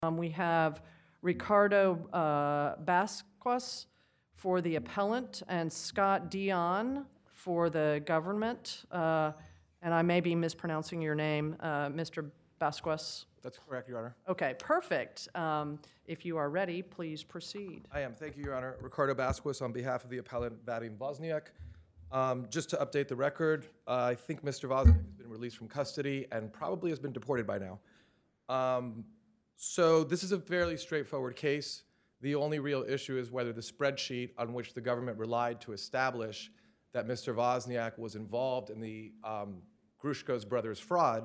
We have Ricardo Basquez for the appellant and Scott Dion for the government. And I may be mispronouncing your name, Mr. Basquez. That's correct, Your Honor. Okay, perfect. If you are ready, please proceed. I am. Thank you, Your Honor. Ricardo Basquez on behalf of the appellant Vadim Wozniak. Just to update the record, I think Mr. Wozniak has been released from custody and probably has been deported by now. So this is a fairly straightforward case. The only real issue is whether the spreadsheet on which the government relied to establish that Mr. Wozniak was involved in the Grushko's brothers fraud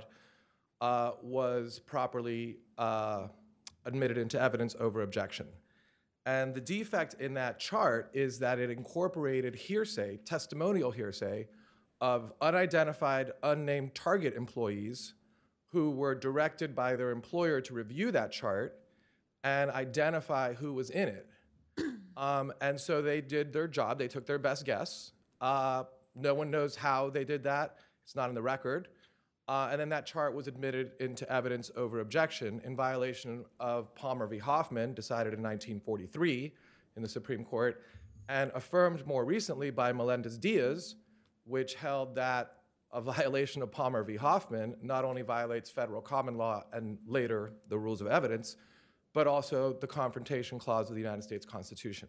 was properly admitted into evidence over objection. And the defect in that chart is that it incorporated hearsay, testimonial hearsay, of unidentified, unnamed target employees who were directed by their employer to review that chart and identify who was in it. And so they did their job. They took their best guess. No one knows how they did that. It's not in the record. And then that chart was admitted into evidence over objection in violation of Palmer v. Hoffman, decided in 1943 in the Supreme Court, and affirmed more recently by Melendez-Diaz, which held that a violation of Palmer v. Hoffman not only violates federal common law and later the rules of evidence, but also the Confrontation Clause of the United States Constitution.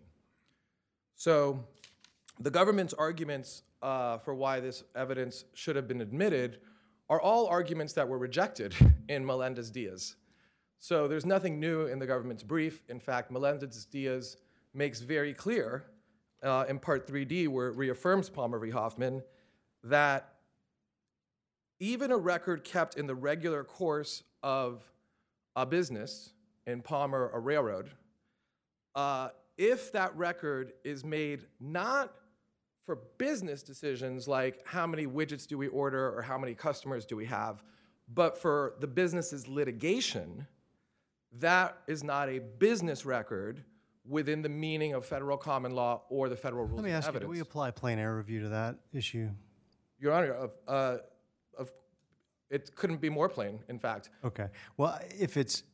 So the government's arguments for why this evidence should have been admitted are all arguments that were rejected in Melendez-Diaz. So there's nothing new in the government's brief. In fact, Melendez-Diaz makes very clear in Part 3D, where it reaffirms Palmer v. Hoffman, that even a record kept in the regular course of a business, in Palmer, a railroad, if that record is made not for business decisions like how many widgets do we order or how many customers do we have, but for the business's litigation, that is not a business record within the meaning of federal common law or the federal rules of evidence. Let me ask you, do we apply plain error review to that issue? Your Honor, it couldn't be more plain, in fact. Okay. Well, if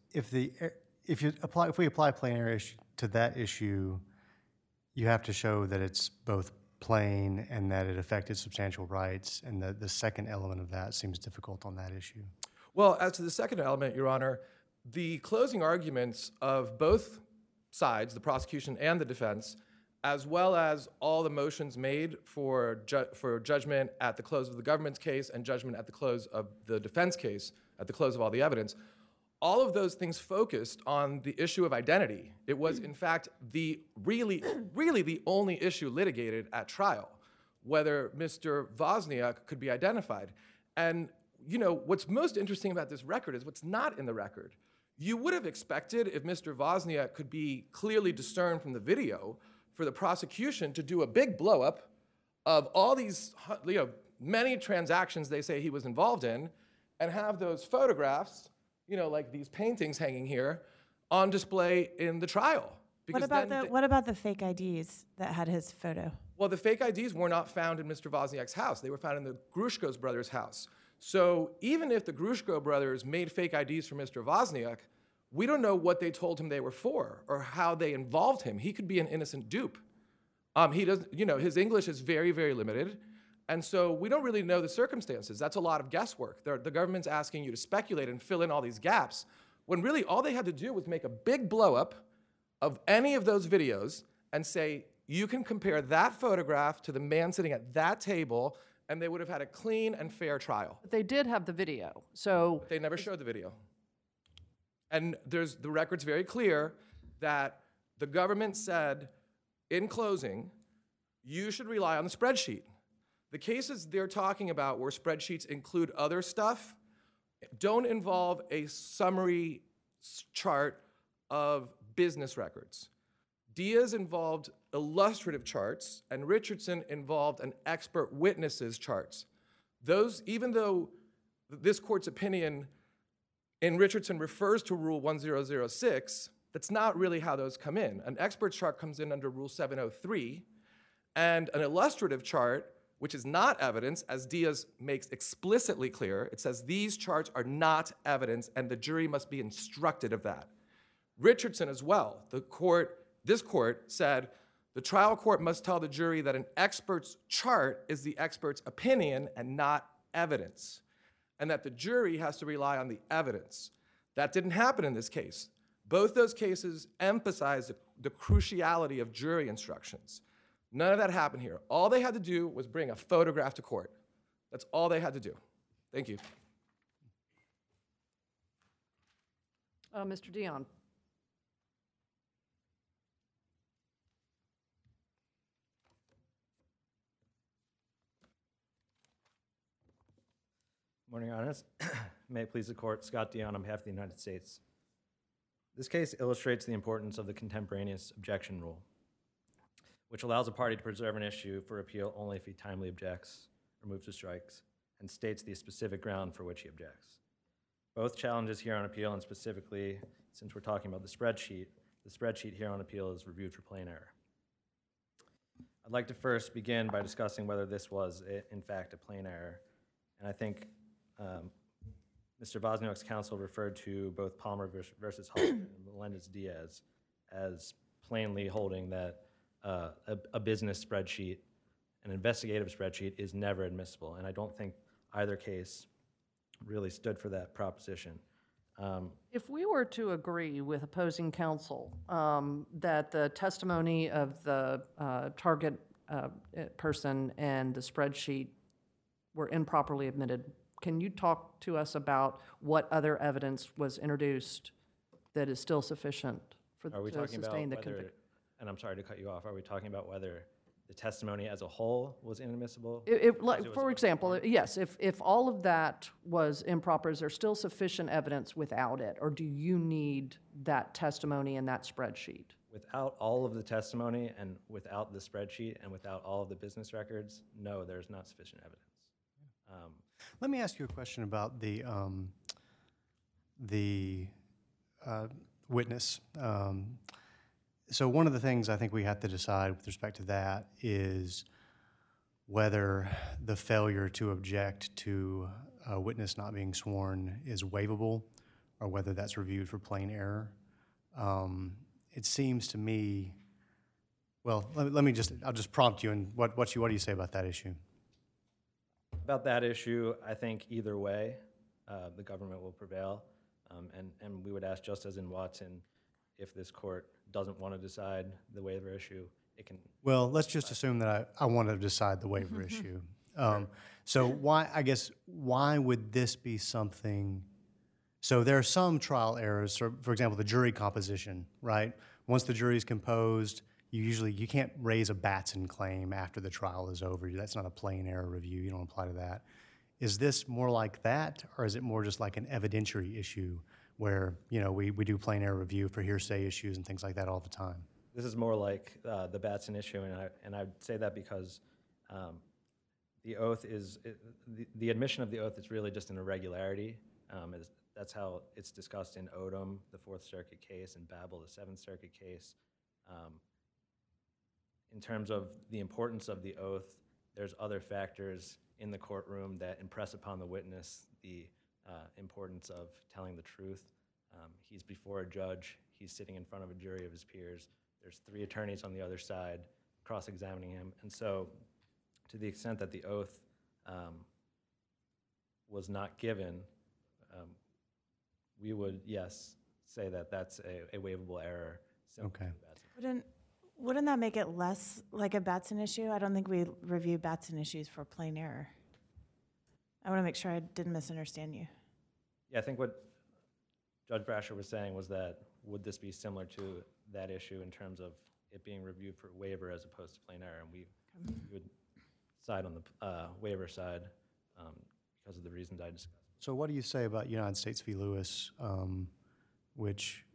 we apply plain error to that issue, you have to show that it's both plain and that it affected substantial rights, and the second element of that seems difficult on that issue. Well, as to the second element, Your Honor, the closing arguments of both sides, the prosecution and the defense, as well as all the motions made for judgment at the close of the government's case and judgment at the close of the defense case, at the close of all the evidence, all of those things focused on the issue of identity. It was, in fact, really the only issue litigated at trial, whether Mr. Wozniak could be identified. And, you know, what's most interesting about this record is what's not in the record. You would have expected, if Mr. Wozniak could be clearly discerned from the video, for the prosecution to do a big blow-up of all these, many transactions they say he was involved in, and have those photographs, like these paintings hanging here, on display in the trial. What about the fake IDs that had his photo? Well, the fake IDs were not found in Mr. Wozniak's house. They were found in the Grushko's brothers' house. So even if the Grushko brothers made fake IDs for Mr. Wozniak, we don't know what they told him they were for or how they involved him. He could be an innocent dupe. He doesn't, his English is very, very limited. And so we don't really know the circumstances. That's a lot of guesswork. The government's asking you to speculate and fill in all these gaps, when really all they had to do was make a big blow-up of any of those videos and say, you can compare that photograph to the man sitting at that table, and they would have had a clean and fair trial. But they did have the video, so... They never showed the video. And the record's very clear that the government said, in closing, you should rely on the spreadsheet. The cases they're talking about where spreadsheets include other stuff don't involve a summary chart of business records. Diaz involved illustrative charts, and Richardson involved an expert witnesses charts. Those, even though this court's opinion in Richardson refers to Rule 1006, that's not really how those come in. An expert chart comes in under Rule 703, and an illustrative chart, which is not evidence, as Diaz makes explicitly clear, it says these charts are not evidence, and the jury must be instructed of that. Richardson as well, this court said, the trial court must tell the jury that an expert's chart is the expert's opinion and not evidence, and that the jury has to rely on the evidence. That didn't happen in this case. Both those cases emphasize the cruciality of jury instructions. None of that happened here. All they had to do was bring a photograph to court. That's all they had to do. Thank you. Mr. Dion. Morning, Your Honors. May it please the court, Scott Dion on behalf of the United States. This case illustrates the importance of the contemporaneous objection rule, which allows a party to preserve an issue for appeal only if he timely objects or moves to strikes and states the specific ground for which he objects. Both challenges here on appeal, and specifically, since we're talking about the spreadsheet here on appeal is reviewed for plain error. I'd like to first begin by discussing whether this was, in fact, a plain error. And I think Mr. Wozniak's counsel referred to both Palmer versus Hall and Melendez-Diaz as plainly holding that a business spreadsheet, an investigative spreadsheet, is never admissible. And I don't think either case really stood for that proposition. If we were to agree with opposing counsel that the testimony of the target person and the spreadsheet were improperly admitted, can you talk to us about what other evidence was introduced that is still sufficient to sustain the conviction? And I'm sorry to cut you off, are we talking about whether the testimony as a whole was inadmissible? For example, yes, if all of that was improper, is there still sufficient evidence without it, or do you need that testimony and that spreadsheet? Without all of the testimony and without the spreadsheet and without all of the business records, no, there's not sufficient evidence. Let me ask you a question about the witness. So one of the things I think we have to decide with respect to that is whether the failure to object to a witness not being sworn is waivable or whether that's reviewed for plain error. It seems to me, well, I'll just prompt you, and what do you say about that issue? About that issue, I think either way, the government will prevail. And we would ask, just as in Watson, if this court doesn't want to decide the waiver issue, it can. Well, let's just assume that I want to decide the waiver issue. So why would this be something? So there are some trial errors. For example, the jury composition, right? Once the jury is composed, you can't raise a Batson claim after the trial is over. That's not a plain error review. You don't apply to that. Is this more like that, or is it more just like an evidentiary issue where we do plain error review for hearsay issues and things like that all the time? This is more like the Batson issue, and I'd say that because the oath is the admission of the oath is really just an irregularity. That's how it's discussed in Odom, the Fourth Circuit case, and Babel, the Seventh Circuit case. In terms of the importance of the oath, there's other factors in the courtroom that impress upon the witness the importance of telling the truth. He's before a judge. He's sitting in front of a jury of his peers. There's 3 attorneys on the other side cross-examining him. And so to the extent that the oath was not given, we would, yes, say that that's a waivable error. Okay. Wouldn't that make it less like a Batson issue? I don't think we review Batson issues for plain error. I want to make sure I didn't misunderstand you. Yeah, I think what Judge Brasher was saying was that would this be similar to that issue in terms of it being reviewed for waiver as opposed to plain error? And we would side on the waiver side because of the reasons I discussed. So what do you say about United States v. Lewis, which,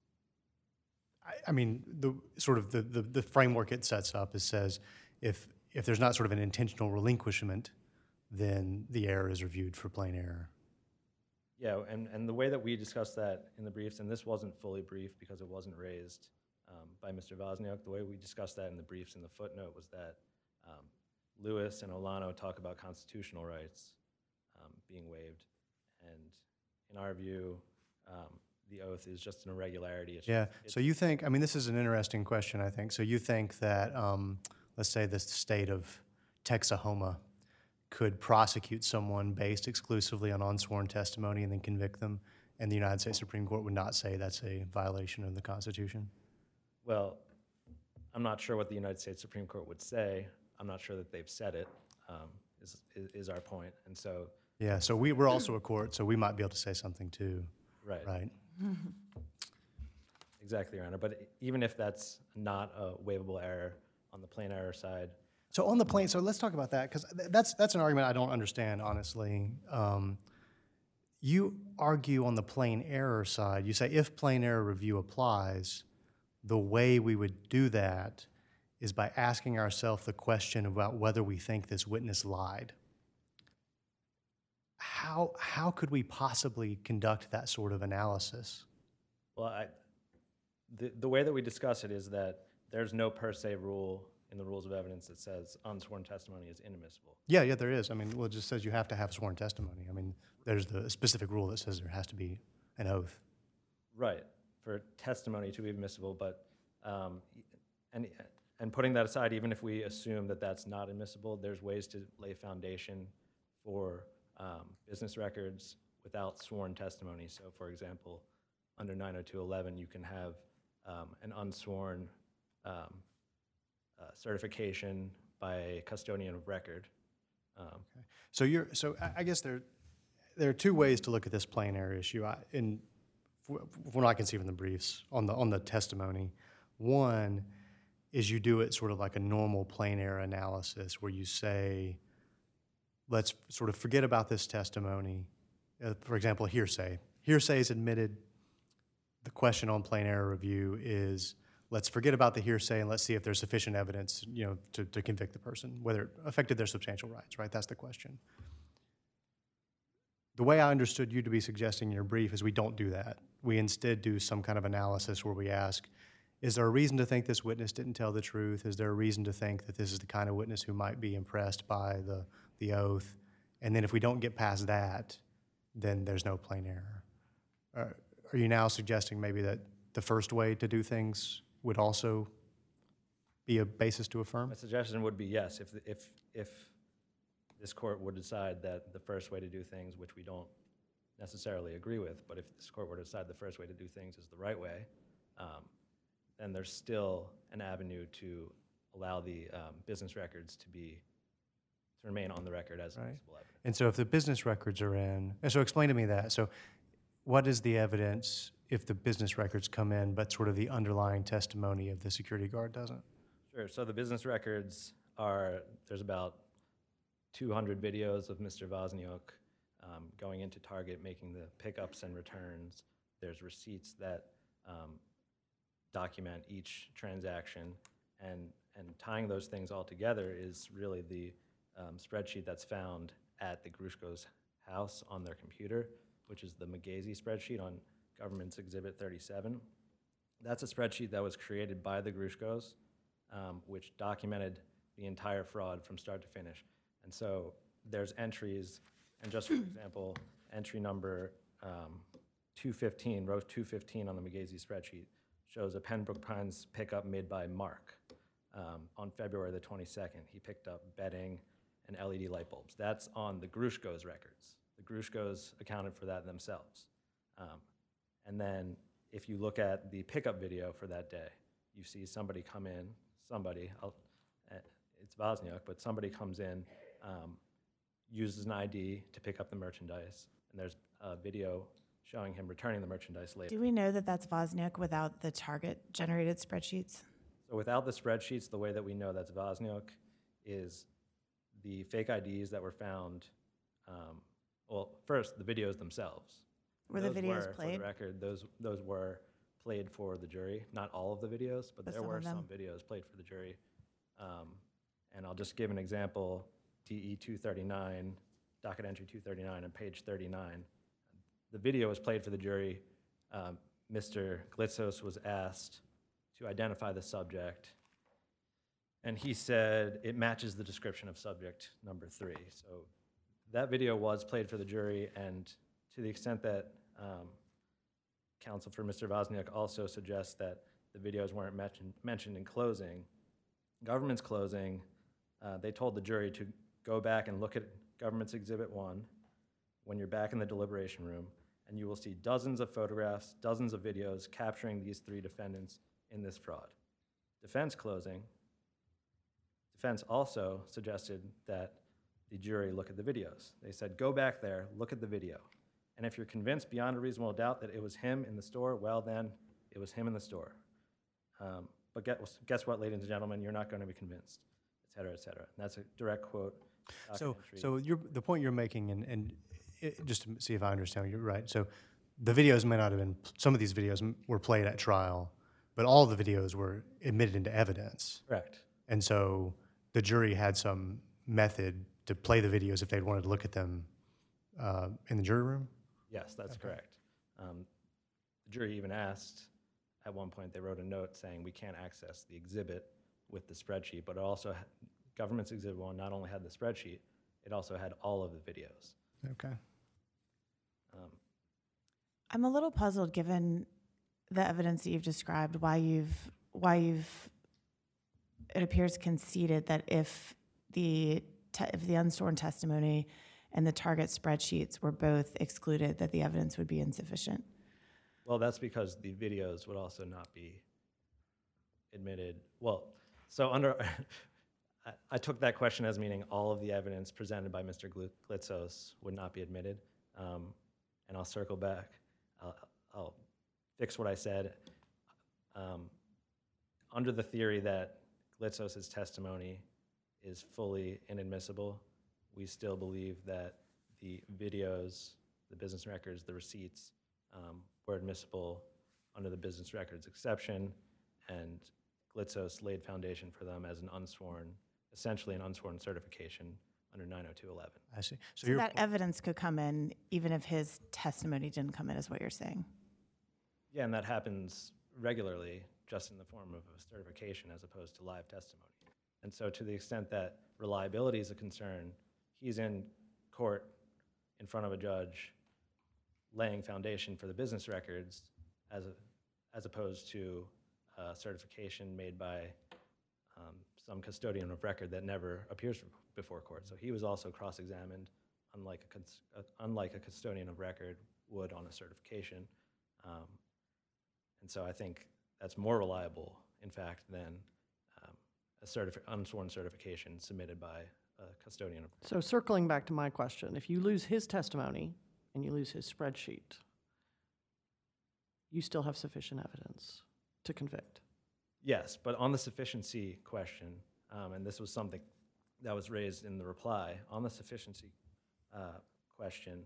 I mean, the framework it sets up says if there's not sort of an intentional relinquishment, then the error is reviewed for plain error. Yeah, and the way that we discussed that in the briefs, and this wasn't fully briefed because it wasn't raised by Mr. Wozniak, the way we discussed that in the briefs in the footnote was that Lewis and Olano talk about constitutional rights being waived. And in our view, the oath is just an irregularity. It's Yeah. just- So you think, I mean, this is an interesting question, I think. So you think that, let's say the state of Texahoma could prosecute someone based exclusively on unsworn testimony and then convict them, and the United States Supreme Court would not say that's a violation of the Constitution? Well, I'm not sure what the United States Supreme Court would say. I'm not sure that they've said it, is our point. And so, Yeah, so we're also a court, so we might be able to say something too, right. right? Exactly, Your Honor. But even if that's not a waivable error on the plain error side, So on the plain, so let's talk about that, because that's an argument I don't understand, honestly. You argue on the plain error side, you say if plain error review applies, the way we would do that is by asking ourselves the question about whether we think this witness lied. How could we possibly conduct that sort of analysis? well, the way that we discuss it is that there's no per se rule in the rules of evidence that says unsworn testimony is inadmissible. Yeah, there is. I mean, well, it just says you have to have sworn testimony. I mean, there's the specific rule that says there has to be an oath. Right, for testimony to be admissible, but, and putting that aside, even if we assume that that's not admissible, there's ways to lay foundation for business records without sworn testimony. So for example, under 902.11, you can have an unsworn certification by a custodian of record. So I guess there are two ways to look at this plain error issue. From what I can see from the briefs on the testimony, one is you do it sort of like a normal plain error analysis, where you say, let's sort of forget about this testimony. For example, hearsay. Hearsay is admitted. The question on plain error review is, let's forget about the hearsay and let's see if there's sufficient evidence, to convict the person, whether it affected their substantial rights, right? That's the question. The way I understood you to be suggesting in your brief is we don't do that. We instead do some kind of analysis where we ask, is there a reason to think this witness didn't tell the truth? Is there a reason to think that this is the kind of witness who might be impressed by the oath? And then if we don't get past that, then there's no plain error. Are you now suggesting maybe that the first way to do things would also be a basis to affirm? My suggestion would be yes, if this court would decide that the first way to do things, which we don't necessarily agree with, but if this court were to decide the first way to do things is the right way, then there's still an avenue to allow the business records to remain on the record as admissible evidence. And so if the business records are in, and so explain to me that. So what is the evidence if the business records come in, but sort of the underlying testimony of the security guard doesn't? Sure, so the business records there's about 200 videos of Mr. Wozniak going into Target, making the pickups and returns. There's receipts that document each transaction, and tying those things all together is really the spreadsheet that's found at the Grushko's house on their computer, which is the Magazy spreadsheet on Government's Exhibit 37. That's a spreadsheet that was created by the Grushkos, which documented the entire fraud from start to finish. And so there's entries, and just for example, entry number 215, row 215 on the Magazy spreadsheet, shows a Pembroke Pines pickup made by Mark on February the 22nd. He picked up bedding and LED light bulbs. That's on the Grushkos records. The Grushkos accounted for that themselves. And then if you look at the pickup video for that day, you see somebody come in, it's Wozniak, but somebody comes in, uses an ID to pick up the merchandise, and there's a video showing him returning the merchandise later. Do we know that that's Wozniak without the Target-generated spreadsheets? So without the spreadsheets, the way that we know that's Wozniak is the fake IDs that were found. Well, first, the videos themselves. Were the videos For played? the record, those were played for the jury. Not all of the videos, but there some were of them. some videos played for the jury. And I'll just give an example. DE 239, docket entry 239 on page 39. The video was played for the jury. Mr. Glitzos was asked to identify the subject, and he said it matches the description of subject number 3. So that video was played for the jury, and to the extent that counsel for Mr. Wozniak also suggests that the videos weren't mentioned in closing. Government's closing, they told the jury to go back and look at Government's Exhibit 1 when you're back in the deliberation room, and you will see dozens of photographs, dozens of videos capturing these 3 defendants in this fraud. Defense closing, defense also suggested that the jury look at the videos. They said, go back there, look at the video. And if you're convinced beyond a reasonable doubt that it was him in the store, well then, it was him in the store. But guess what, ladies and gentlemen, you're not going to be convinced, et cetera, et cetera. And that's a direct quote. So the point you're making, and just to see if I understand, you're right. So the videos may not have been, some of these videos were played at trial, but all the videos were admitted into evidence. Correct. And so the jury had some method to play the videos if they wanted to look at them in the jury room? Yes, that's correct. The jury even asked, at one point they wrote a note saying we can't access the exhibit with the spreadsheet, but it also, Government's Exhibit 1 not only had the spreadsheet, it also had all of the videos. Okay. I'm a little puzzled, given the evidence that you've described, why you've it appears conceded that if the unsworn testimony and the target spreadsheets were both excluded, that the evidence would be insufficient. Well, that's because the videos would also not be admitted. Well, so under, I took that question as meaning all of the evidence presented by Mr. Glitzos would not be admitted. And I'll circle back. I'll fix what I said. Under the theory that Glitzos' testimony is fully inadmissible, we still believe that the videos, the business records, the receipts were admissible under the business records exception, and Glitzos laid foundation for them as an unsworn, essentially an unsworn certification under 902.11. I see. So that evidence could come in even if his testimony didn't come in, is what you're saying? Yeah, and that happens regularly, just in the form of a certification as opposed to live testimony. And so to the extent that reliability is a concern, he's in court in front of a judge laying foundation for the business records as opposed to a certification made by some custodian of record that never appears before court. So he was also cross-examined, unlike a custodian of record would on a certification. And so I think that's more reliable, in fact, than unsworn certification submitted by a custodian of record. So circling back to my question, if you lose his testimony and you lose his spreadsheet, you still have sufficient evidence to convict? Yes, but on the sufficiency question, and this was something that was raised in the reply, on the sufficiency question,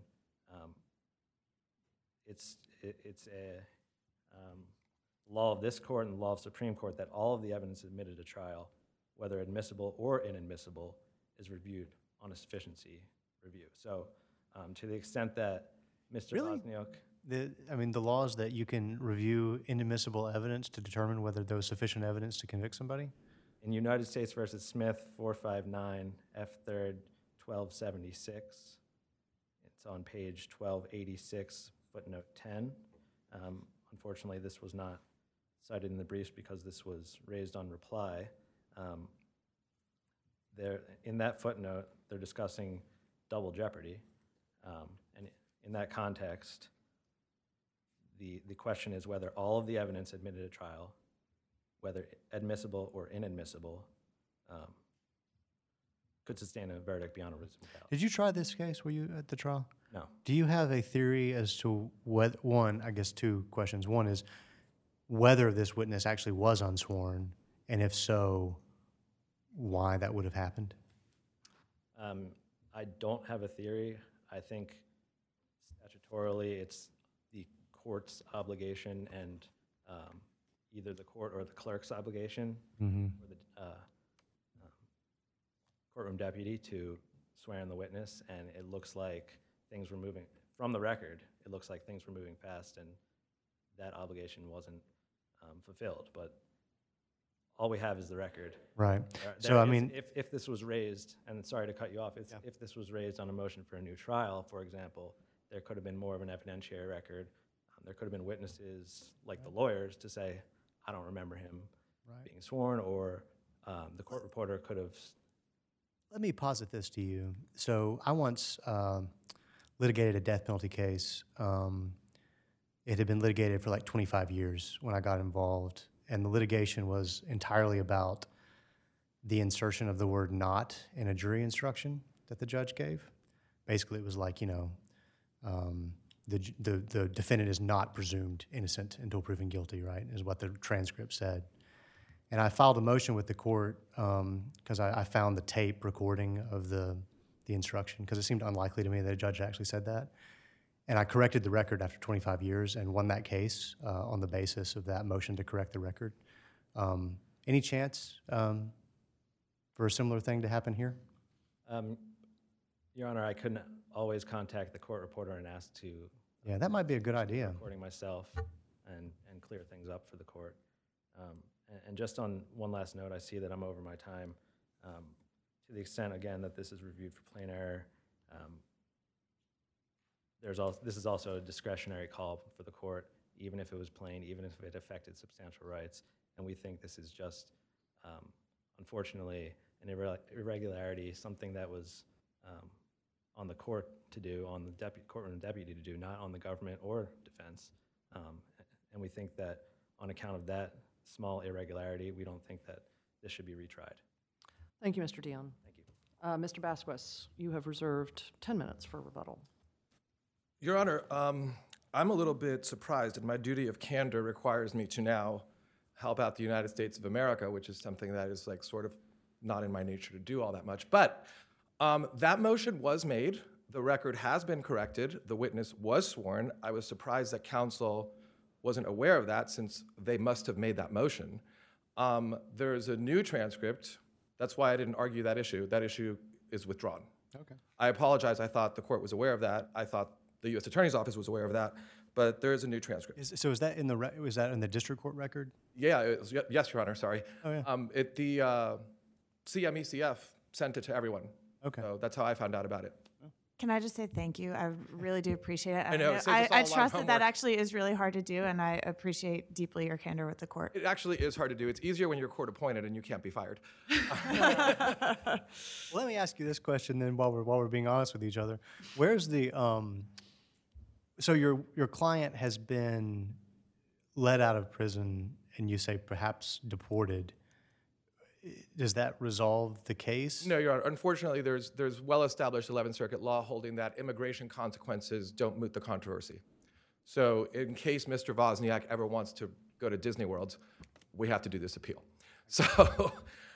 it's a law of this court and the law of Supreme Court that all of the evidence admitted to trial, whether admissible or inadmissible, is reviewed on a sufficiency review. So to the extent that Mr. Really? Wozniak, The laws that you can review inadmissible evidence to determine whether there was sufficient evidence to convict somebody? in United States versus Smith, 459 F3rd 1276, it's on page 1286, footnote 10. Unfortunately, this was not cited in the briefs because this was raised on reply. In that footnote, they're discussing double jeopardy. And in that context, the question is whether all of the evidence admitted at trial, whether admissible or inadmissible, could sustain a verdict beyond a reasonable doubt. Did you try this case? Were you at the trial? No. Do you have a theory as to whether, one, I guess two questions. One is whether this witness actually was unsworn, and if so, why that would have happened? I don't have a theory. I think statutorily it's the court's obligation and either the court or the clerk's obligation or the courtroom deputy to swear in the witness, and it looks like things were moving, from the record, it looks like things were moving fast and that obligation wasn't fulfilled, but all we have is the record. Right. There is, if this was raised, and sorry to cut you off, if this was raised on a motion for a new trial, for example, there could have been more of an evidentiary record. There could have been witnesses, like the lawyers, to say, I don't remember him Right. being sworn, or the court reporter could have. Let me posit this to you. So I once litigated a death penalty case. It had been litigated for like 25 years when I got involved, and the litigation was entirely about the insertion of the word "not" in a jury instruction that the judge gave. Basically, it was like, the defendant is not presumed innocent until proven guilty, right, is what the transcript said. And I filed a motion with the court because I found the tape recording of the instruction, because it seemed unlikely to me that a judge actually said that. And I corrected the record after 25 years and won that case on the basis of that motion to correct the record. Any chance for a similar thing to happen here? Your Honor, I couldn't always contact the court reporter and ask to Yeah, that might be a good idea. recording myself and clear things up for the court. And just on one last note, I see that I'm over my time. To the extent, again, that this is reviewed for plain error, this is also a discretionary call for the court, even if it was plain, even if it affected substantial rights. And we think this is just, unfortunately, an irregularity, something that was on the court to do, on the courtroom deputy to do, not on the government or defense. And we think that on account of that small irregularity, we don't think that this should be retried. Thank you, Mr. Dion. Thank you. Mr. Basquez, you have reserved 10 minutes for rebuttal. Your Honor, I'm a little bit surprised, and my duty of candor requires me to now help out the United States of America, which is something that is like sort of not in my nature to do all that much. But that motion was made. The record has been corrected. The witness was sworn. I was surprised that counsel wasn't aware of that, since they must have made that motion. There's a new transcript. That's why I didn't argue that issue. That issue is withdrawn. Okay. I apologize. I thought the court was aware of that. I thought the U.S. Attorney's Office was aware of that. But there is a new transcript. So is that in the district court record? Yeah, yes, Your Honor, sorry. Oh, yeah. The CMECF sent it to everyone. Okay. So that's how I found out about it. Can I just say thank you? I really do appreciate it. I know, it saves us all a I lot of trust that homework. actually is really hard to do, and I appreciate deeply your candor with the court. It actually is hard to do. It's easier when you're court appointed and you can't be fired. Well, let me ask you this question then, while we're being honest with each other. Where's the so your client has been let out of prison, and you say perhaps deported. Does that resolve the case? No, Your Honor. Unfortunately, there's well-established 11th Circuit law holding that immigration consequences don't moot the controversy. So in case Mr. Wozniak ever wants to go to Disney World, we have to do this appeal. So,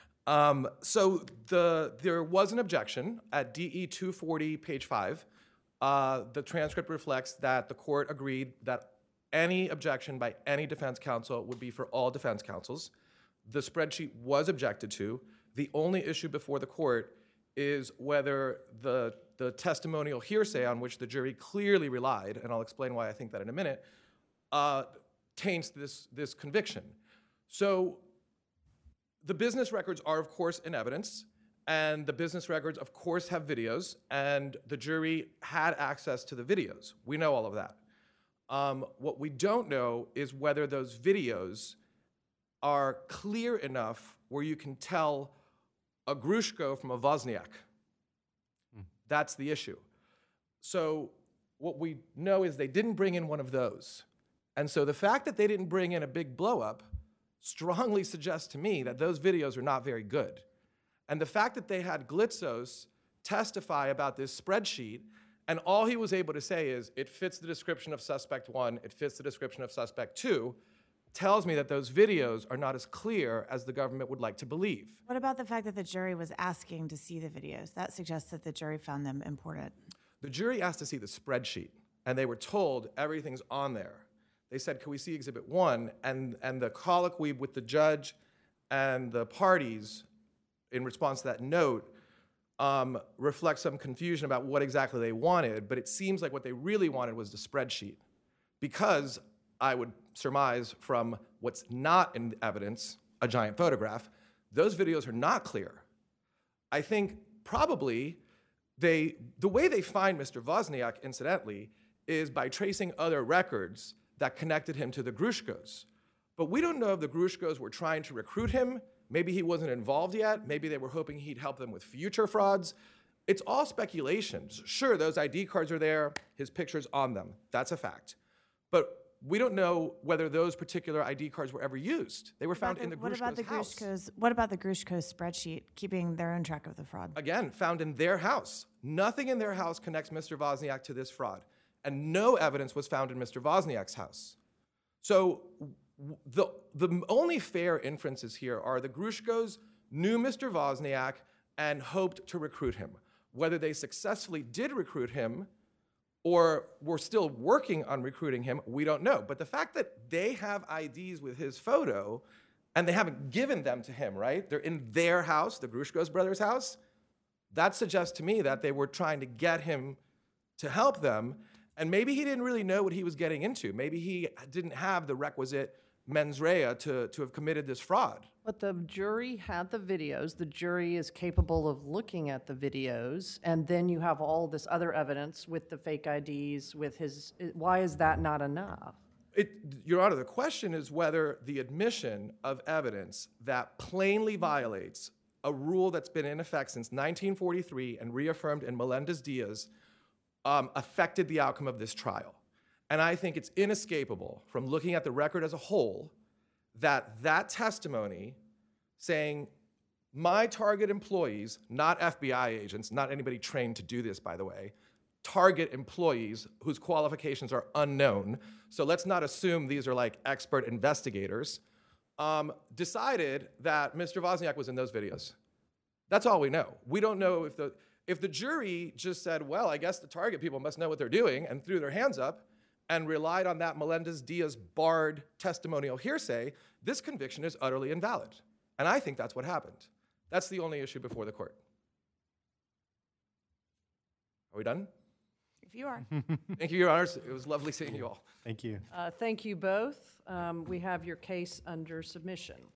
there was an objection at DE 240, page 5. The transcript reflects that the court agreed that any objection by any defense counsel would be for all defense counsels. The spreadsheet was objected to. The only issue before the court is whether the testimonial hearsay on which the jury clearly relied, and I'll explain why I think that in a minute, taints this conviction. So the business records are, of course, in evidence, and the business records, of course, have videos, and the jury had access to the videos. We know all of that. What we don't know is whether those videos are clear enough where you can tell a Grushko from a Wozniak. That's the issue. So what we know is they didn't bring in one of those. And so the fact that they didn't bring in a big blow-up strongly suggests to me that those videos are not very good. And the fact that they had Glitzos testify about this spreadsheet, and all he was able to say is, it fits the description of suspect 1, it fits the description of suspect 2, tells me that those videos are not as clear as the government would like to believe. What about the fact that the jury was asking to see the videos? That suggests that the jury found them important. The jury asked to see the spreadsheet, and they were told everything's on there. They said, can we see Exhibit 1? And the colloquy with the judge and the parties in response to that note reflects some confusion about what exactly they wanted, but it seems like what they really wanted was the spreadsheet. Because I would surmise from what's not in evidence, a giant photograph, those videos are not clear. I think probably the way they find Mr. Wozniak, incidentally, is by tracing other records that connected him to the Grushkos. But we don't know if the Grushkos were trying to recruit him. Maybe he wasn't involved yet. Maybe they were hoping he'd help them with future frauds. It's all speculation. Sure, those ID cards are there, his picture's on them. That's a fact. But we don't know whether those particular ID cards were ever used. They were found in the What about the Grushkos' house. Grushkos? What about the Grushkos spreadsheet keeping their own track of the fraud? Again, found in their house. Nothing in their house connects Mr. Wozniak to this fraud. And no evidence was found in Mr. Wozniak's house. So the only fair inferences here are the Grushkos knew Mr. Wozniak and hoped to recruit him. Whether they successfully did recruit him or were still working on recruiting him, we don't know. But the fact that they have IDs with his photo and they haven't given them to him, right? They're in their house, the Grushkos brothers' house. That suggests to me that they were trying to get him to help them. And maybe he didn't really know what he was getting into. Maybe he didn't have the requisite mens rea to have committed this fraud. But the jury had the videos. The jury is capable of looking at the videos. And then you have all this other evidence with the fake IDs, with his, why is that not enough? Your Honor, the question is whether the admission of evidence that plainly violates a rule that's been in effect since 1943 and reaffirmed in Melendez-Diaz affected the outcome of this trial. And I think it's inescapable from looking at the record as a whole that that testimony saying my target employees, not FBI agents, not anybody trained to do this, by the way, target employees whose qualifications are unknown, so let's not assume these are like expert investigators, decided that Mr. Wozniak was in those videos. That's all we know. We don't know if the jury just said, well, I guess the target people must know what they're doing and threw their hands up and relied on that Melendez-Diaz barred testimonial hearsay, this conviction is utterly invalid. And I think that's what happened. That's the only issue before the court. Are we done? If you are. Thank you, Your Honors. It was lovely seeing you all. Thank you. Thank you both. We have your case under submission.